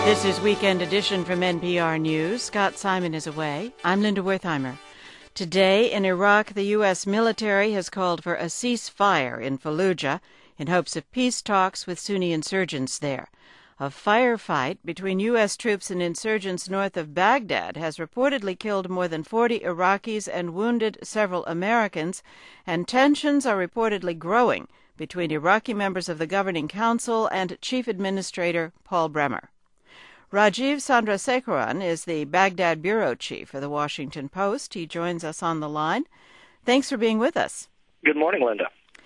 This is Weekend Edition from NPR News. Scott Simon is away. I'm Linda Wertheimer. Today in Iraq, the U.S. military has called for a ceasefire in Fallujah in hopes of peace talks with Sunni insurgents there. A firefight between U.S. troops and insurgents north of Baghdad has reportedly killed more than 40 Iraqis and wounded several Americans, and tensions are reportedly growing between Iraqi members of the Governing Council and Chief Administrator Paul Bremer. Rajiv Chandrasekaran is the Baghdad bureau chief for The Washington Post. He joins us on the line. Thanks for being with us. Good morning, Linda.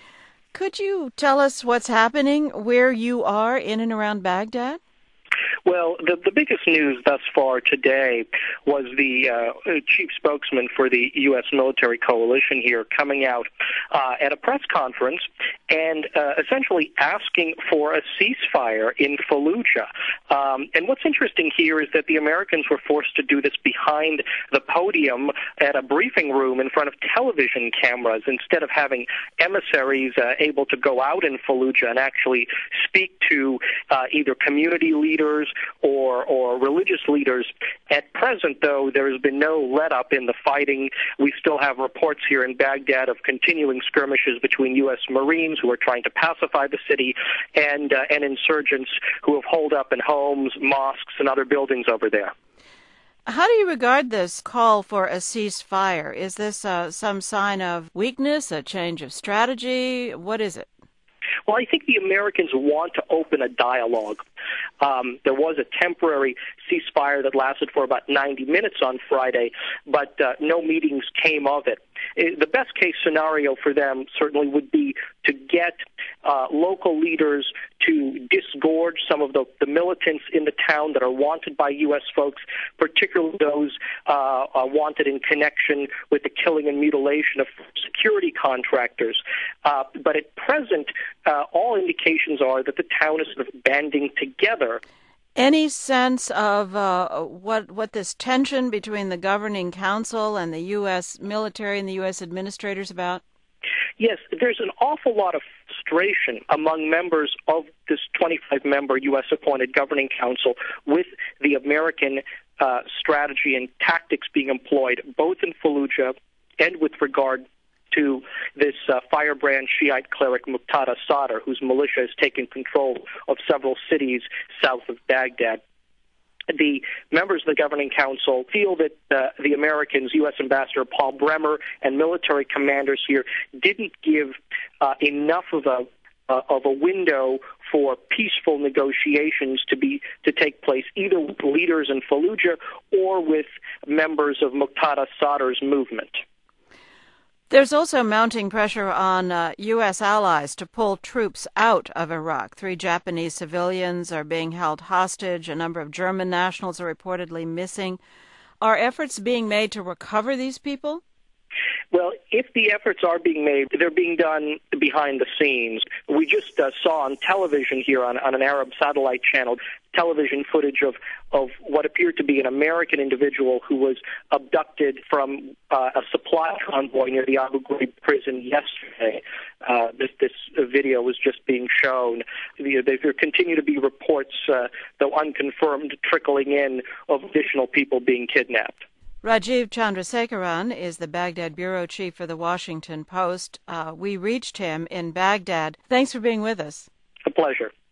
Could you tell us what's happening where you are in and around Baghdad? Well, the biggest news thus far today was the chief spokesman for the U.S. military coalition here coming out at a press conference and essentially asking for a ceasefire in Fallujah. And what's interesting here is that the Americans were forced to do this behind the podium at a briefing room in front of television cameras instead of having emissaries able to go out in Fallujah and actually speak to either community leaders or religious leaders. At present, though, there has been no let-up in the fighting. We still have reports here in Baghdad of continuing skirmishes between U.S. Marines who are trying to pacify the city and insurgents who have holed up in homes, mosques, and other buildings over there. How do you regard this call for a ceasefire? Is this some sign of weakness, a change of strategy? What is it? Well, I think the Americans want to open a dialogue. There was a temporary ceasefire that lasted for about 90 minutes on Friday, but no meetings came of it. The best case scenario for them certainly would be to get local leaders to disgorge some of the militants in the town that are wanted by U.S. folks, particularly those wanted in connection with the killing and mutilation of security contractors. But at present, all indications are that the town is sort of banding together. Any sense of what this tension between the Governing Council and the U.S. military and the U.S. administrators about? Yes, there's an awful lot of frustration among members of this 25-member U.S.-appointed Governing Council with the American strategy and tactics being employed, both in Fallujah and with regard to this firebrand Shiite cleric Muqtada Sadr, whose militia has taken control of several cities south of Baghdad. The members of the Governing Council feel that the Americans, U.S. Ambassador Paul Bremer, and military commanders here didn't give enough of a window for peaceful negotiations to take place, either with leaders in Fallujah or with members of Muqtada Sadr's movement. There's also mounting pressure on U.S. allies to pull troops out of Iraq. 3 Japanese civilians are being held hostage. A number of German nationals are reportedly missing. Are efforts being made to recover these people? Well, if the efforts are being made, they're being done behind the scenes. We just saw on television here on an Arab satellite channel television footage of what appeared to be an American individual who was abducted from a supply convoy near the Abu Ghraib prison yesterday. This video was just being shown. There continue to be reports, though unconfirmed, trickling in of additional people being kidnapped. Rajiv Chandrasekaran is the Baghdad bureau chief for The Washington Post. We reached him in Baghdad. Thanks for being with us. A pleasure.